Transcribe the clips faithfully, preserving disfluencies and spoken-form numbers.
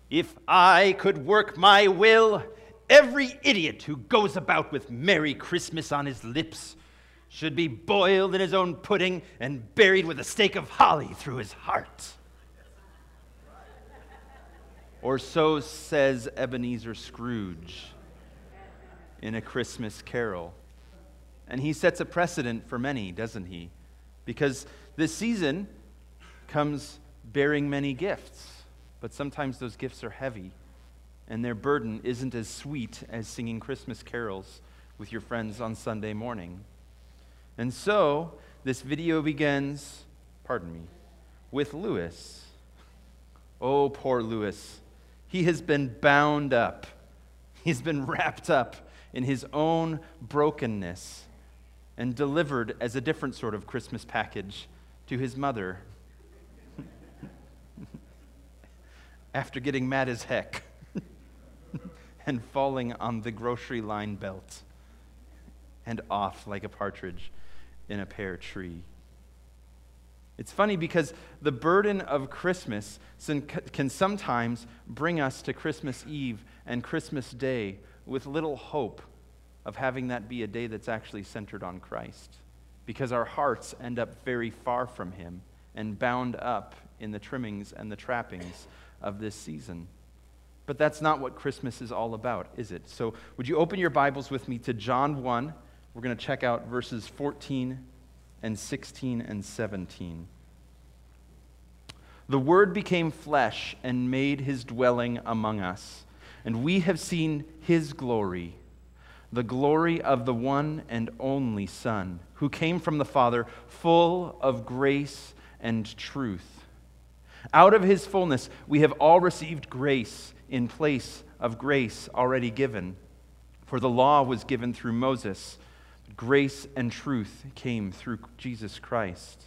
If I could work my will, every idiot who goes about with Merry Christmas on his lips should be boiled in his own pudding and buried with a stake of holly through his heart. Or so says Ebenezer Scrooge in A Christmas Carol. And he sets a precedent for many, doesn't he? Because this season comes bearing many gifts, but sometimes those gifts are heavy, and their burden isn't as sweet as singing Christmas carols with your friends on Sunday morning. And so, this video begins, pardon me, with Louis. Oh, poor Louis. He has been bound up. He's been wrapped up in his own brokenness and delivered as a different sort of Christmas package to his mother after getting mad as heck and falling on the grocery line belt and off like a partridge in a pear tree. It's funny because the burden of Christmas can sometimes bring us to Christmas Eve and Christmas Day with little hope of having that be a day that's actually centered on Christ, because our hearts end up very far from Him and bound up in the trimmings and the trappings of this season. But that's not what Christmas is all about, is it? So would you open your Bibles with me to John one? We're going to check out verses fourteen and sixteen and seventeen. The Word became flesh and made His dwelling among us, and we have seen His glory, the glory of the one and only Son, who came from the Father, full of grace and truth. Out of His fullness we have all received grace in place of grace already given. For the law was given through Moses, but grace and truth came through Jesus Christ.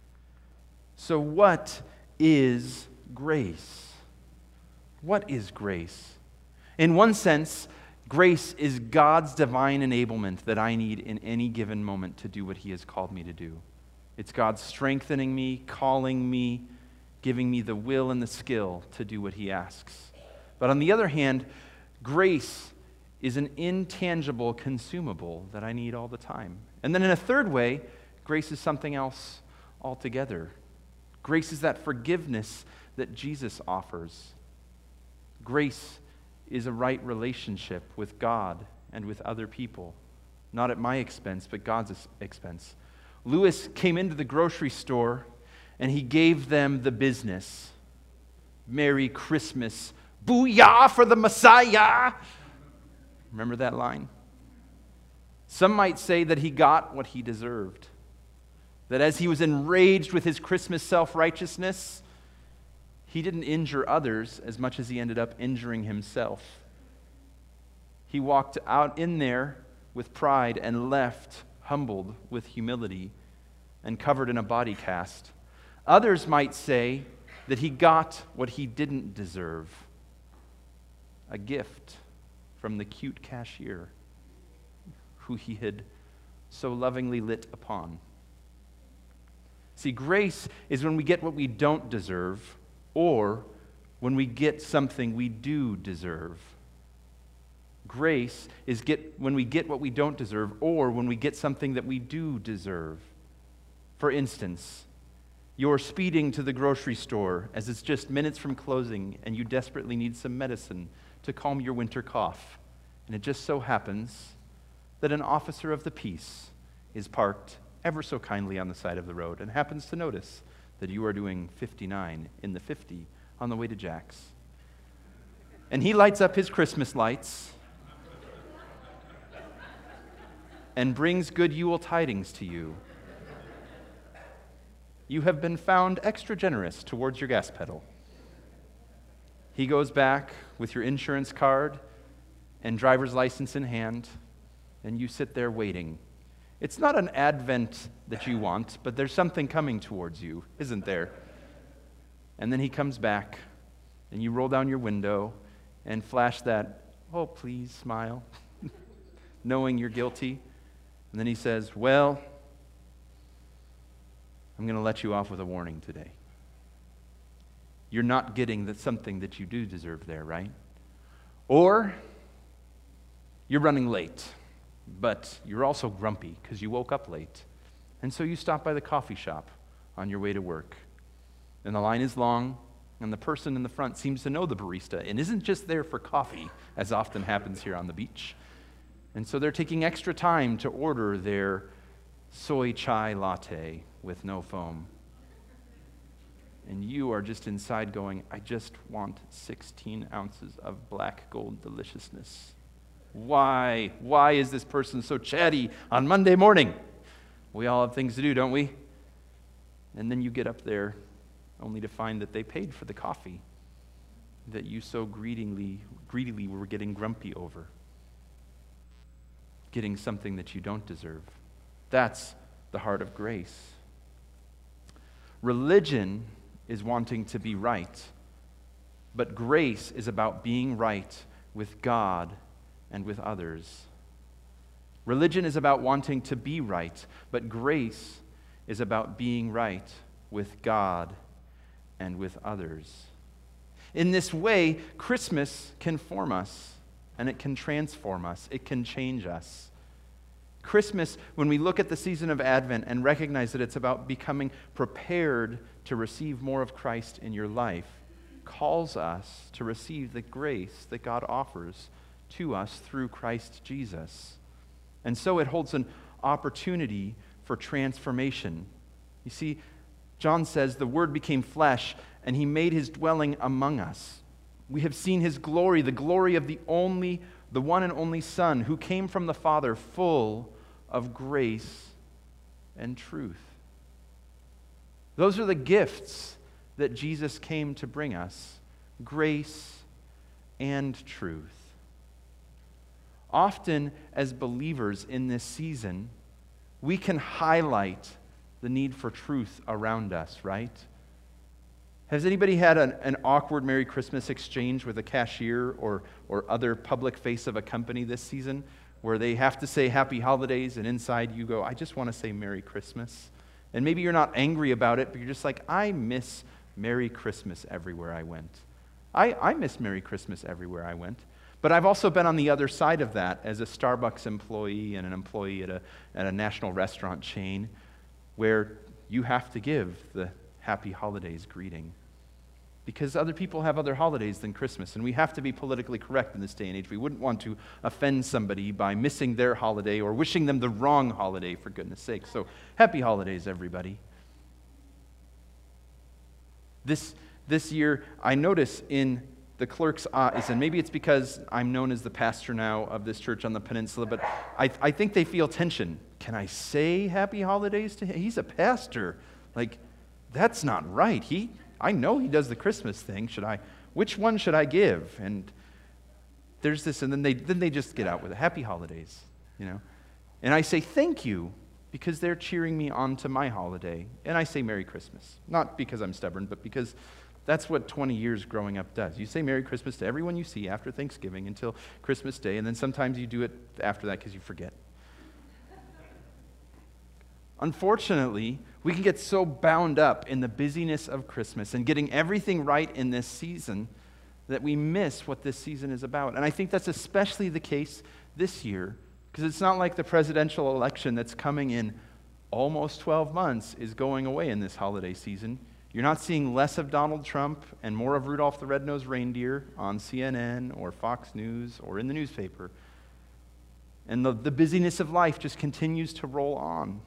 So what is grace? What is grace? In one sense, grace is God's divine enablement that I need in any given moment to do what He has called me to do. It's God strengthening me, calling me, giving me the will and the skill to do what He asks. But on the other hand, grace is an intangible consumable that I need all the time. And then in a third way, grace is something else altogether. Grace is that forgiveness that Jesus offers. Grace is a right relationship with God and with other people, not at my expense, but God's expense. Louis came into the grocery store and he gave them the business. Merry Christmas. Booyah for the Messiah. Remember that line? Some might say that he got what he deserved. That as he was enraged with his Christmas self-righteousness, he didn't injure others as much as he ended up injuring himself. He walked out in there with pride and left humbled with humility and covered in a body cast. Others might say that he got what he didn't deserve, a gift from the cute cashier who he had so lovingly lit upon. See, grace is when we get what we don't deserve, or when we get something we do deserve. Grace is get when we get what we don't deserve, or when we get something that we do deserve. For instance, you're speeding to the grocery store as it's just minutes from closing and you desperately need some medicine to calm your winter cough. And it just so happens that an officer of the peace is parked ever so kindly on the side of the road and happens to notice that you are doing fifty-nine in the fifty on the way to Jack's. And he lights up his Christmas lights and brings good Yule tidings to you. You have been found extra generous towards your gas pedal. He goes back with your insurance card and driver's license in hand, and you sit there waiting. It's not an advent that you want, but there's something coming towards you, isn't there? And then he comes back, and you roll down your window and flash that, oh, please, smile, knowing you're guilty. And then he says, well, I'm going to let you off with a warning today. you're not getting that something that you do deserve there, right? Or you're running late, but you're also grumpy because you woke up late. And so you stop by the coffee shop on your way to work. And the line is long, and the person in the front seems to know the barista and isn't just there for coffee, as often happens here on the beach. And so they're taking extra time to order their soy chai latte with no foam. And you are just inside going, I just want sixteen ounces of black gold deliciousness. Why? Why is this person so chatty on Monday morning? We all have things to do, don't we? And then you get up there only to find that they paid for the coffee that you so greedily, greedily were getting grumpy over. Getting something that you don't deserve. That's the heart of grace. Religion is wanting to be right, but grace is about being right with God and with others. Religion is about wanting to be right, but grace is about being right with God and with others. In this way, Christmas can form us, and it can transform us. It can change us. Christmas, when we look at the season of Advent and recognize that it's about becoming prepared to receive more of Christ in your life, calls us to receive the grace that God offers to us through Christ Jesus. And so it holds an opportunity for transformation. You see, John says, the Word became flesh, and he made his dwelling among us. We have seen his glory, the glory of the only, the one and only Son, who came from the Father, full of grace and truth. Those are the gifts that Jesus came to bring us, grace and truth. Often, as believers in this season, we can highlight the need for truth around us, right? Has anybody had an, an awkward Merry Christmas exchange with a cashier or, or other public face of a company this season where they have to say Happy Holidays and inside you go, I just want to say Merry Christmas? And maybe you're not angry about it, but you're just like, I miss Merry Christmas everywhere I went. I, I miss Merry Christmas everywhere I went. But I've also been on the other side of that as a Starbucks employee and an employee at a, at a national restaurant chain where you have to give the Happy Holidays greeting. Because other people have other holidays than Christmas, and we have to be politically correct in this day and age. We wouldn't want to offend somebody by missing their holiday or wishing them the wrong holiday, for goodness sake. So, happy holidays, everybody. This, this year, I notice in the clerk's eyes, and maybe it's because I'm known as the pastor now of this church on the peninsula, but I, I think they feel tension. Can I say happy holidays to him? He's a pastor. Like, that's not right. He... I know he does the Christmas thing. Should I? Which one should I give? And there's this, and then they then they just get out with it. Happy holidays, you know. And I say thank you because they're cheering me on to my holiday. And I say Merry Christmas, not because I'm stubborn, but because that's what twenty years growing up does. You say Merry Christmas to everyone you see after Thanksgiving until Christmas Day, and then sometimes you do it after that because you forget. Unfortunately, we can get so bound up in the busyness of Christmas and getting everything right in this season that we miss what this season is about. And I think that's especially the case this year, because it's not like the presidential election that's coming in almost twelve months is going away in this holiday season. You're not seeing less of Donald Trump and more of Rudolph the Red-Nosed Reindeer on C N N or Fox News or in the newspaper. And the, the busyness of life just continues to roll on.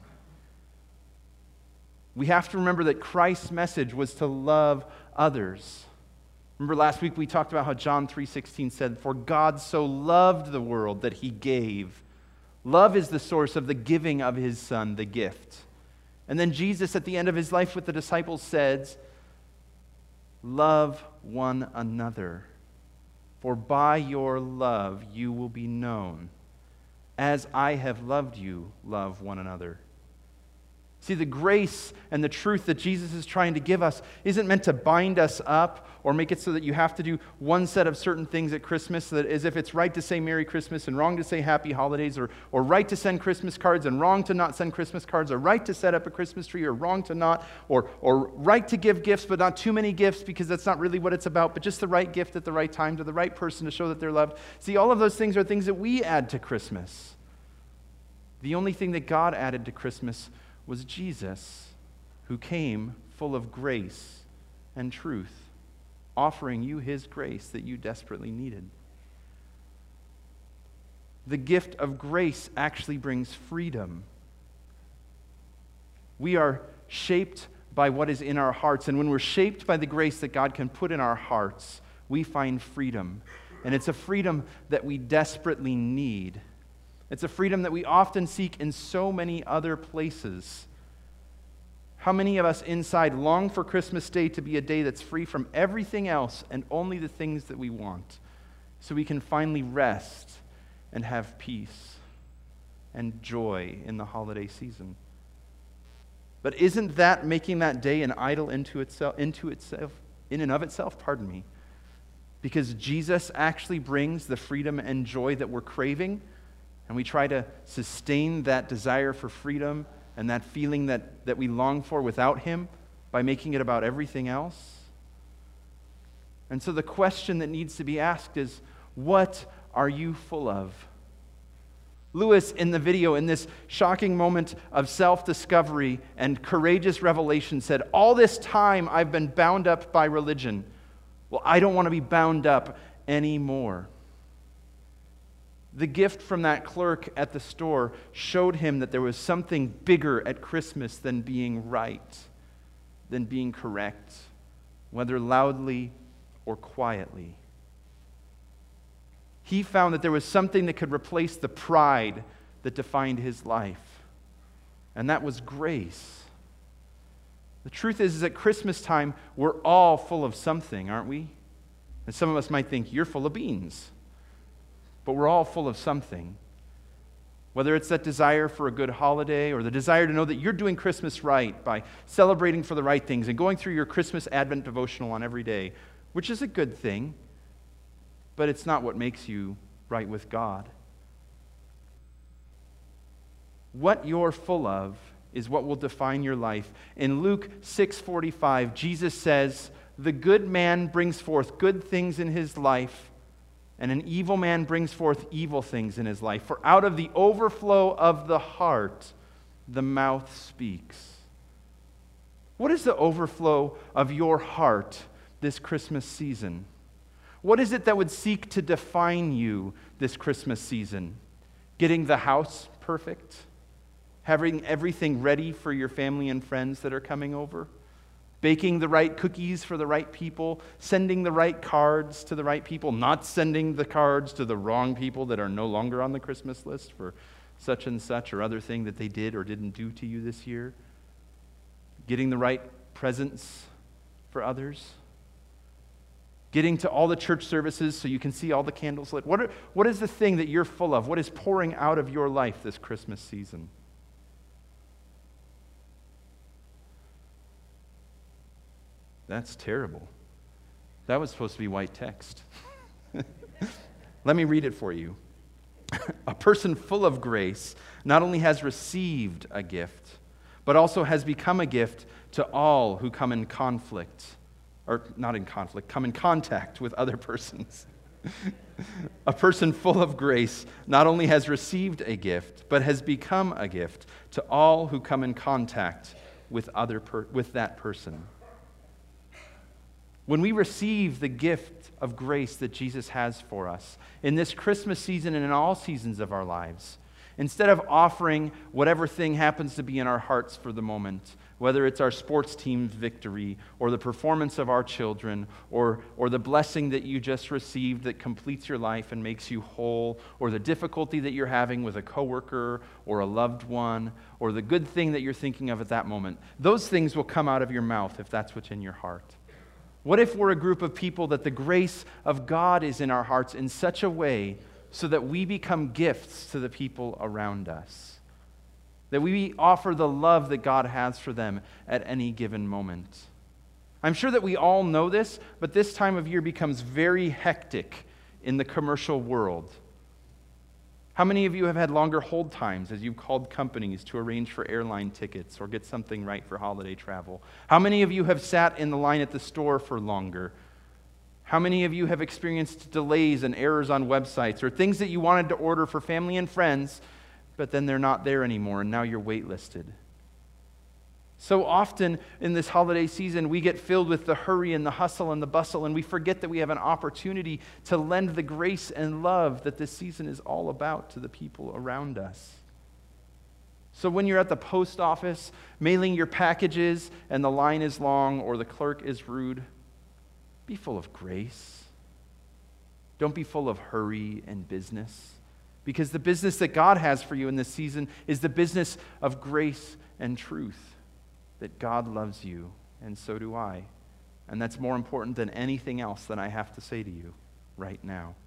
We have to remember that Christ's message was to love others. Remember last week we talked about how John three sixteen said, "For God so loved the world that he gave." Love is the source of the giving of his Son, the gift. And then Jesus at the end of his life with the disciples says, "Love one another, for by your love you will be known. As I have loved you, love one another." See, the grace and the truth that Jesus is trying to give us isn't meant to bind us up or make it so that you have to do one set of certain things at Christmas, so that as if it's right to say Merry Christmas and wrong to say Happy Holidays, or, or right to send Christmas cards and wrong to not send Christmas cards, or right to set up a Christmas tree or wrong to not, or, or right to give gifts but not too many gifts because that's not really what it's about, but just the right gift at the right time to the right person to show that they're loved. See, all of those things are things that we add to Christmas. The only thing that God added to Christmas was Jesus, who came full of grace and truth, offering you his grace that you desperately needed. The gift of grace actually brings freedom. We are shaped by what is in our hearts, and when we're shaped by the grace that God can put in our hearts, we find freedom. And it's a freedom that we desperately need. It's a freedom that we often seek in so many other places. How many of us inside long for Christmas Day to be a day that's free from everything else and only the things that we want, so we can finally rest and have peace and joy in the holiday season? But isn't that making that day an idol into itself, into itself, in and of itself? Pardon me. Because Jesus actually brings the freedom and joy that we're craving, and we try to sustain that desire for freedom and that feeling that, that we long for without him by making it about everything else. And so the question that needs to be asked is, what are you full of? Lewis, in the video, in this shocking moment of self-discovery and courageous revelation, said, all this time I've been bound up by religion. Well, I don't want to be bound up anymore. The gift from that clerk at the store showed him that there was something bigger at Christmas than being right, than being correct, whether loudly or quietly. He found that there was something that could replace the pride that defined his life, and that was grace. The truth is, is at Christmas time, we're all full of something, aren't we? And some of us might think, you're full of beans. But we're all full of something. Whether it's that desire for a good holiday or the desire to know that you're doing Christmas right by celebrating for the right things and going through your Christmas Advent devotional on every day, which is a good thing, but it's not what makes you right with God. What you're full of is what will define your life. In Luke six forty-five, Jesus says, "The good man brings forth good things in his life, and an evil man brings forth evil things in his life. For out of the overflow of the heart, the mouth speaks." What is the overflow of your heart this Christmas season? What is it that would seek to define you this Christmas season? Getting the house perfect? Having everything ready for your family and friends that are coming over? Baking the right cookies for the right people, sending the right cards to the right people, not sending the cards to the wrong people that are no longer on the Christmas list for such and such or other thing that they did or didn't do to you this year, getting the right presents for others, getting to all the church services so you can see all the candles lit. What, are, what is the thing that you're full of? What is pouring out of your life this Christmas season? That's terrible. That was supposed to be white text. Let me read it for you. A person full of grace not only has received a gift, but also has become a gift to all who come in conflict, or not in conflict, come in contact with other persons. A person full of grace not only has received a gift, but has become a gift to all who come in contact with other per- with that person. When we receive the gift of grace that Jesus has for us in this Christmas season and in all seasons of our lives, instead of offering whatever thing happens to be in our hearts for the moment, whether it's our sports team's victory or the performance of our children or, or the blessing that you just received that completes your life and makes you whole, or the difficulty that you're having with a coworker or a loved one, or the good thing that you're thinking of at that moment, those things will come out of your mouth if that's what's in your heart. What if we're a group of people that the grace of God is in our hearts in such a way so that we become gifts to the people around us? that we offer the love that God has for them at any given moment. I'm sure that we all know this, but this time of year becomes very hectic in the commercial world. How many of you have had longer hold times as you've called companies to arrange for airline tickets or get something right for holiday travel? How many of you have sat in the line at the store for longer? How many of you have experienced delays and errors on websites or things that you wanted to order for family and friends, but then they're not there anymore and now you're waitlisted? So often in this holiday season, we get filled with the hurry and the hustle and the bustle, and we forget that we have an opportunity to lend the grace and love that this season is all about to the people around us. So when you're at the post office mailing your packages and the line is long or the clerk is rude, be full of grace. Don't be full of hurry and business, because the business that God has for you in this season is the business of grace and truth. That God loves you, and so do I. And that's more important than anything else that I have to say to you right now.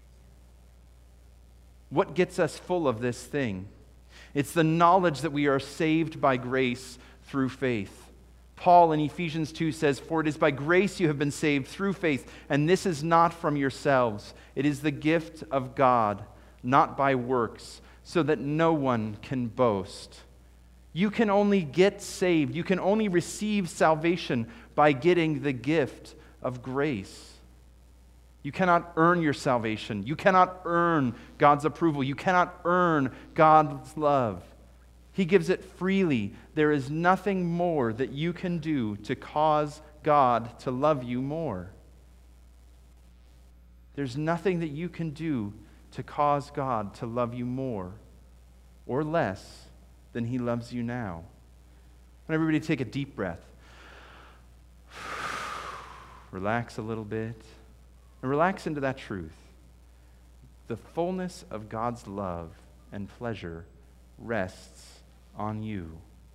What gets us full of this thing? It's the knowledge that we are saved by grace through faith. Paul in Ephesians two says, "For it is by grace you have been saved through faith, and this is not from yourselves. It is the gift of God, not by works, so that no one can boast." You can only get saved. You can only receive salvation by getting the gift of grace. You cannot earn your salvation. You cannot earn God's approval. You cannot earn God's love. He gives it freely. There is nothing more that you can do to cause God to love you more. There's nothing that you can do to cause God to love you more or less than He loves you now. I want everybody to take a deep breath. Relax a little bit. And relax into that truth. The fullness of God's love and pleasure rests on you.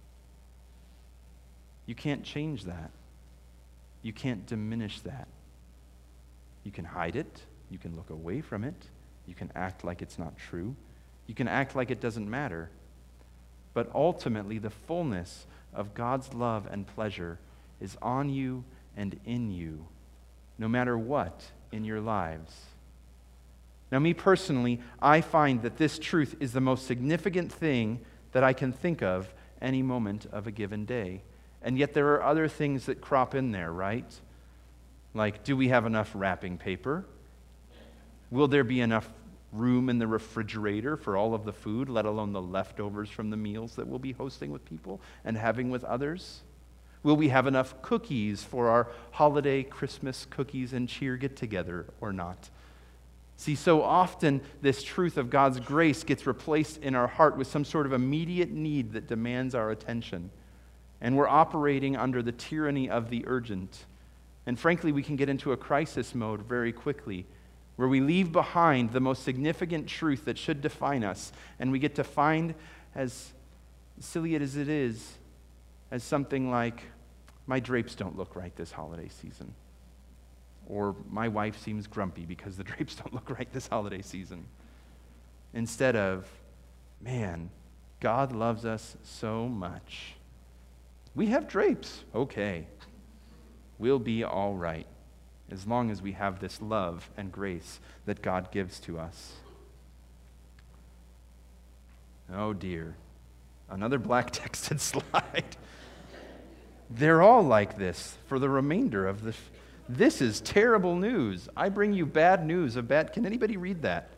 You can't change that. You can't diminish that. You can hide it. You can look away from it. You can act like it's not true. You can act like it doesn't matter. But ultimately, the fullness of God's love and pleasure is on you and in you, no matter what in your lives. Now, me personally, I find that this truth is the most significant thing that I can think of any moment of a given day. And yet there are other things that crop in there, right? Like, do we have enough wrapping paper? Will there be enough room in the refrigerator for all of the food, let alone the leftovers from the meals that we'll be hosting with people and having with others? Will we have enough cookies for our holiday Christmas cookies and cheer get-together or not? See, so often this truth of God's grace gets replaced in our heart with some sort of immediate need that demands our attention. And we're operating under the tyranny of the urgent. And frankly, we can get into a crisis mode very quickly, where we leave behind the most significant truth that should define us, and we get to find, as silly as it is, as something like, my drapes don't look right this holiday season. Or my wife seems grumpy because the drapes don't look right this holiday season. Instead of, man, God loves us so much. We have drapes, okay. We'll be all right, as long as we have this love and grace that God gives to us. Oh dear, another black texted slide. They're all like this for the remainder of this. This is terrible news. I bring you bad news of bad. Can anybody read that?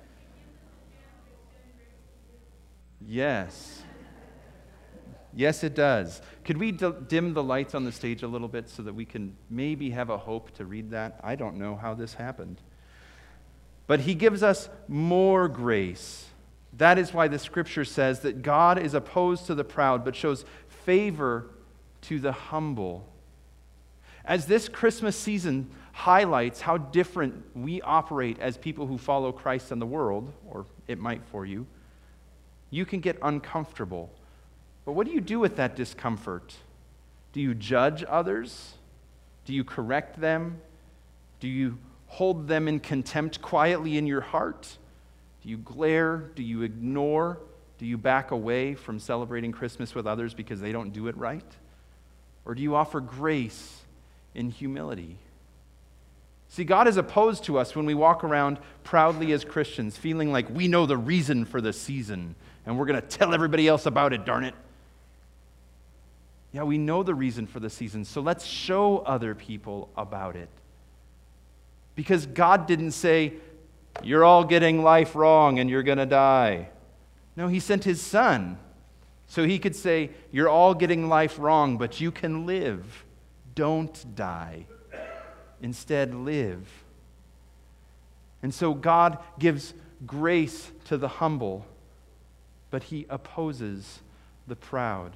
Yes. Yes, it does. Could we d- dim the lights on the stage a little bit so that we can maybe have a hope to read that? I don't know how this happened. But He gives us more grace. That is why the Scripture says that God is opposed to the proud, but shows favor to the humble. As this Christmas season highlights how different we operate as people who follow Christ in the world, or it might for you, you can get uncomfortable. But what do you do with that discomfort? Do you judge others? Do you correct them? Do you hold them in contempt quietly in your heart? Do you glare? Do you ignore? Do you back away from celebrating Christmas with others because they don't do it right? Or do you offer grace in humility? See, God is opposed to us when we walk around proudly as Christians, feeling like we know the reason for the season, and we're going to tell everybody else about it, darn it. Yeah, we know the reason for the season, so let's show other people about it. Because God didn't say, you're all getting life wrong and you're going to die. No, he sent his son so he could say, you're all getting life wrong, but you can live. Don't die. Instead, live. And so God gives grace to the humble, but he opposes the proud.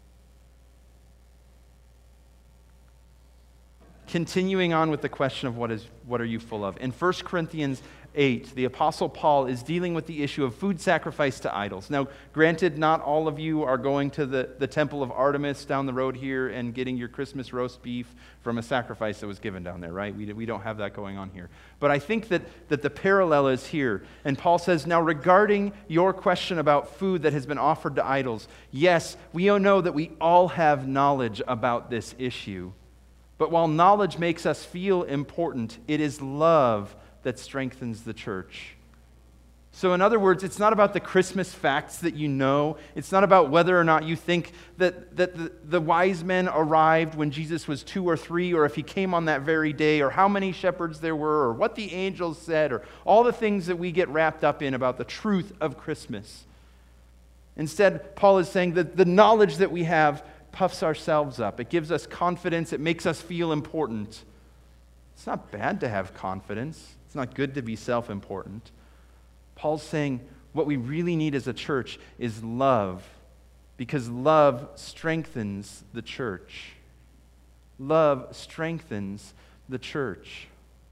Continuing on with the question of what is what are you full of? In First Corinthians eight, the Apostle Paul is dealing with the issue of food sacrifice to idols. Now, granted, not all of you are going to the, the temple of Artemis down the road here and getting your Christmas roast beef from a sacrifice that was given down there, right? We, we don't have that going on here. But I think that, that the parallel is here. And Paul says, now regarding your question about food that has been offered to idols, yes, we know that we all have knowledge about this issue. But while knowledge makes us feel important, it is love that strengthens the church. So in other words, it's not about the Christmas facts that you know. It's not about whether or not you think that, that the, the wise men arrived when Jesus was two or three, or if he came on that very day, or how many shepherds there were, or what the angels said, or all the things that we get wrapped up in about the truth of Christmas. Instead, Paul is saying that the knowledge that we have puffs ourselves up. It gives us confidence. It makes us feel important. It's not bad to have confidence. It's not good to be self-important. Paul's saying what we really need as a church is love, because love strengthens the church. Love strengthens the church.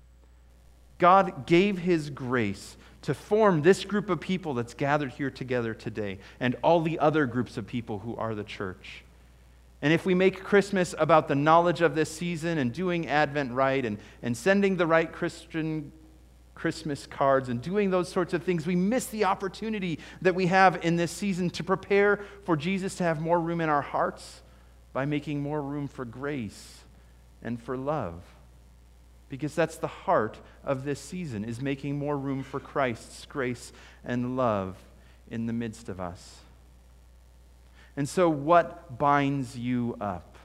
God gave his grace to form this group of people that's gathered here together today, and all the other groups of people who are the church. And if we make Christmas about the knowledge of this season and doing Advent right and, and sending the right Christian Christmas cards and doing those sorts of things, we miss the opportunity that we have in this season to prepare for Jesus to have more room in our hearts by making more room for grace and for love. Because that's the heart of this season, is making more room for Christ's grace and love in the midst of us. And so what binds you up?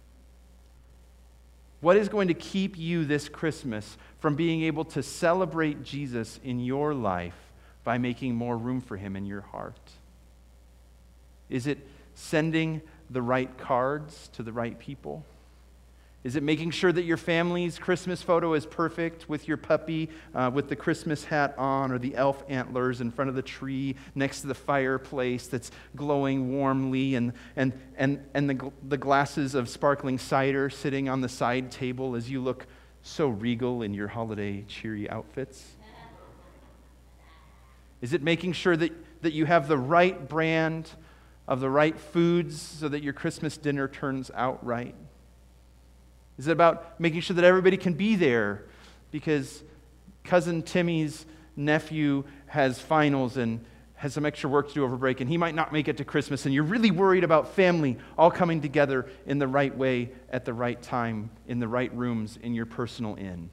What is going to keep you this Christmas from being able to celebrate Jesus in your life by making more room for him in your heart? Is it sending the right cards to the right people? Is it making sure that your family's Christmas photo is perfect with your puppy uh, with the Christmas hat on, or the elf antlers in front of the tree next to the fireplace that's glowing warmly, and and and, and the, the glasses of sparkling cider sitting on the side table as you look so regal in your holiday cheery outfits? Is it making sure that, that you have the right brand of the right foods so that your Christmas dinner turns out right? Is it about making sure that everybody can be there because Cousin Timmy's nephew has finals and has some extra work to do over break, and he might not make it to Christmas, and you're really worried about family all coming together in the right way at the right time, in the right rooms, in your personal inn?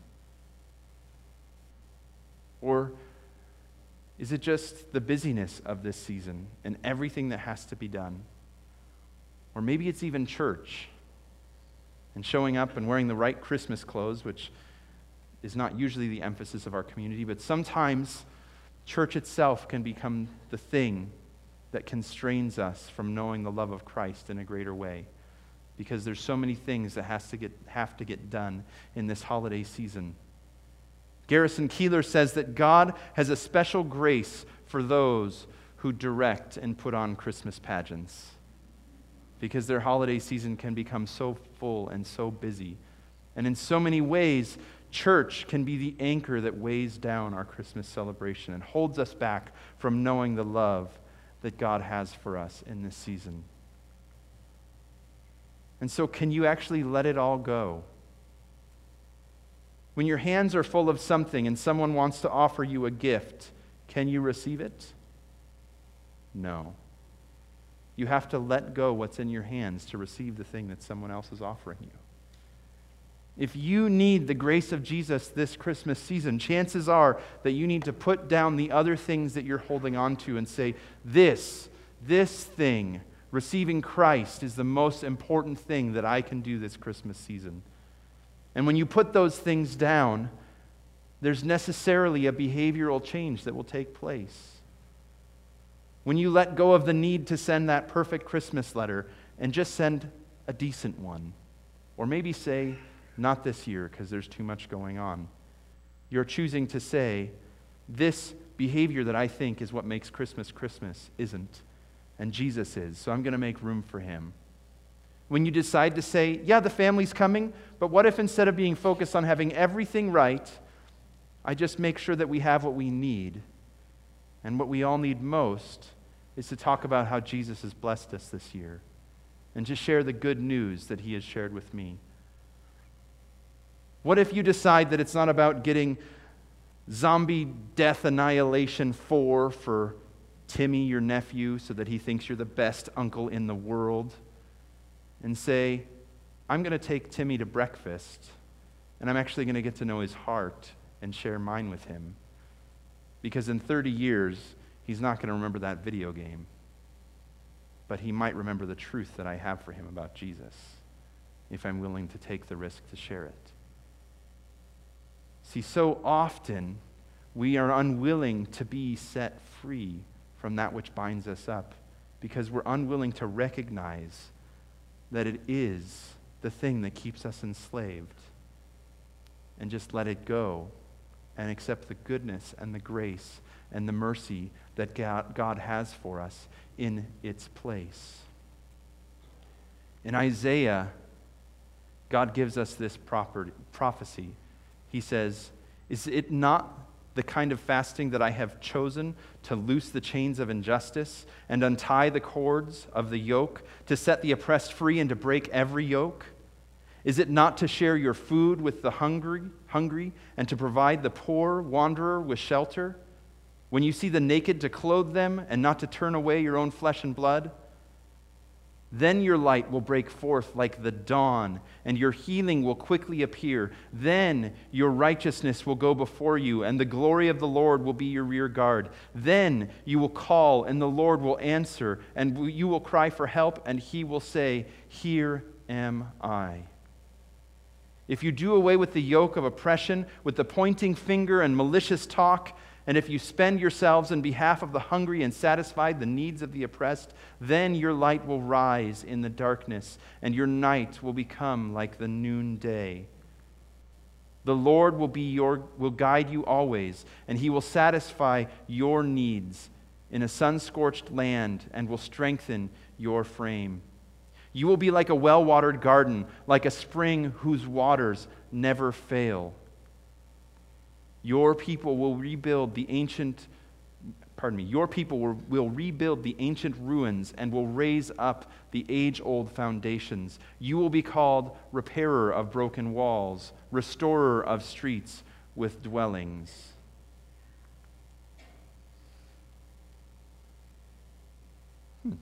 Or is it just the busyness of this season and everything that has to be done? Or maybe it's even church, and showing up and wearing the right Christmas clothes, which is not usually the emphasis of our community, but sometimes church itself can become the thing that constrains us from knowing the love of Christ in a greater way, because there's so many things that has to get, have to get done in this holiday season. Garrison Keillor says that God has a special grace for those who direct and put on Christmas pageants, because their holiday season can become so full and so busy. And in so many ways, church can be the anchor that weighs down our Christmas celebration and holds us back from knowing the love that God has for us in this season. And so can you actually let it all go? When your hands are full of something and someone wants to offer you a gift, can you receive it? No. You have to let go what's in your hands to receive the thing that someone else is offering you. If you need the grace of Jesus this Christmas season, chances are that you need to put down the other things that you're holding on to and say, this, this thing, receiving Christ, is the most important thing that I can do this Christmas season. And when you put those things down, there's necessarily a behavioral change that will take place. When you let go of the need to send that perfect Christmas letter and just send a decent one, or maybe say, not this year because there's too much going on. You're choosing to say, this behavior that I think is what makes Christmas Christmas isn't, and Jesus is, so I'm going to make room for him. When you decide to say, yeah, the family's coming, but what if instead of being focused on having everything right, I just make sure that we have what we need, and what we all need most is to talk about how Jesus has blessed us this year, and to share the good news that he has shared with me. What if you decide that it's not about getting zombie death annihilation four for Timmy, your nephew, so that he thinks you're the best uncle in the world, and say, I'm going to take Timmy to breakfast, and I'm actually going to get to know his heart and share mine with him. Because in thirty years, he's not going to remember that video game, but he might remember the truth that I have for him about Jesus, if I'm willing to take the risk to share it. See, so often we are unwilling to be set free from that which binds us up because we're unwilling to recognize that it is the thing that keeps us enslaved, and just let it go and accept the goodness and the grace and the mercy that God has for us in its place. In Isaiah, God gives us this proper prophecy. He says, is it not the kind of fasting that I have chosen to loose the chains of injustice and untie the cords of the yoke, to set the oppressed free and to break every yoke? Is it not to share your food with the hungry, hungry and to provide the poor wanderer with shelter? When you see the naked, to clothe them and not to turn away your own flesh and blood? Then your light will break forth like the dawn, and your healing will quickly appear. Then your righteousness will go before you, and the glory of the Lord will be your rear guard. Then you will call, and the Lord will answer, and you will cry for help, and he will say, here am I. If you do away with the yoke of oppression, with the pointing finger and malicious talk, and if you spend yourselves in behalf of the hungry and satisfy the needs of the oppressed, then your light will rise in the darkness, and your night will become like the noonday. The Lord will be your will guide you always, and he will satisfy your needs in a sun-scorched land and will strengthen your frame. You will be like a well-watered garden, like a spring whose waters never fail. Your people will rebuild the ancient, pardon me, your people will, will rebuild the ancient ruins and will raise up the age-old foundations. You will be called repairer of broken walls, restorer of streets with dwellings. Hmm.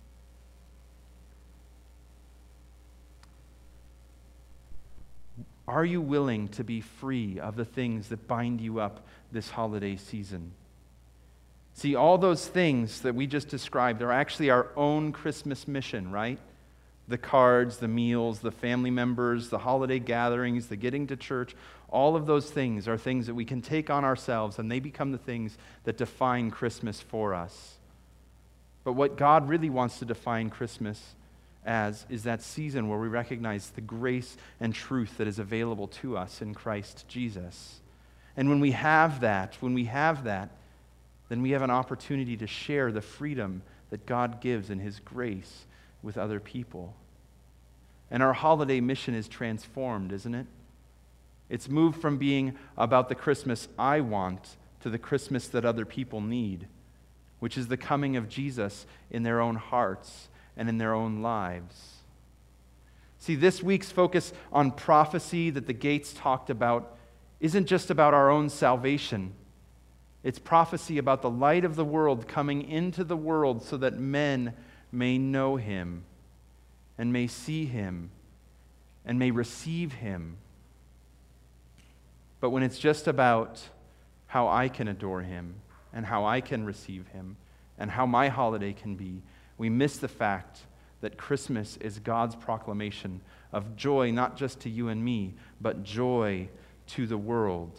Are you willing to be free of the things that bind you up this holiday season? See, all those things that we just described are actually our own Christmas mission, right? The cards, the meals, the family members, the holiday gatherings, the getting to church, all of those things are things that we can take on ourselves, and they become the things that define Christmas for us. But what God really wants to define Christmas as is that season where we recognize the grace and truth that is available to us in Christ Jesus. And when we have that, when we have that, then we have an opportunity to share the freedom that God gives in his grace with other people. And our holiday mission is transformed, isn't it? It's moved from being about the Christmas I want to the Christmas that other people need, which is the coming of Jesus in their own hearts and in their own lives. See, this week's focus on prophecy that the Gates talked about isn't just about our own salvation. It's prophecy about the light of the world coming into the world so that men may know him and may see him and may receive him. But when it's just about how I can adore him and how I can receive him and how my holiday can be, we miss the fact that Christmas is God's proclamation of joy, not just to you and me, but joy to the world.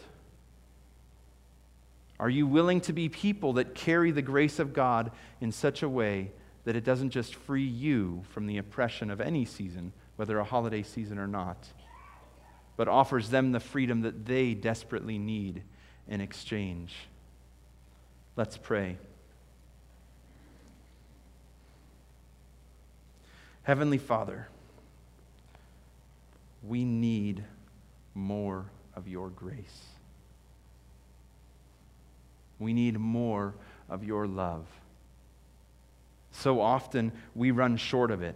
Are you willing to be people that carry the grace of God in such a way that it doesn't just free you from the oppression of any season, whether a holiday season or not, but offers them the freedom that they desperately need in exchange? Let's pray. Heavenly Father, we need more of your grace. We need more of your love. So often we run short of it.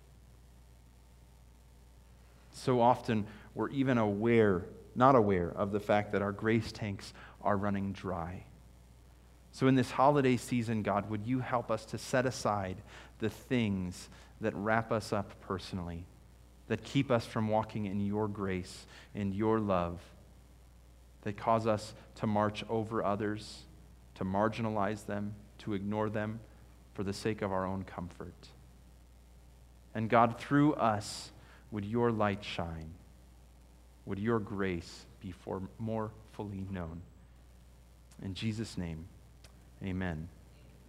So often we're even aware, not aware of the fact that our grace tanks are running dry. So in this holiday season, God, would you help us to set aside the things that wrap us up personally, that keep us from walking in your grace and your love, that cause us to march over others, to marginalize them, to ignore them for the sake of our own comfort. And God, through us, would your light shine? Would your grace be for more fully known? In Jesus' name, amen.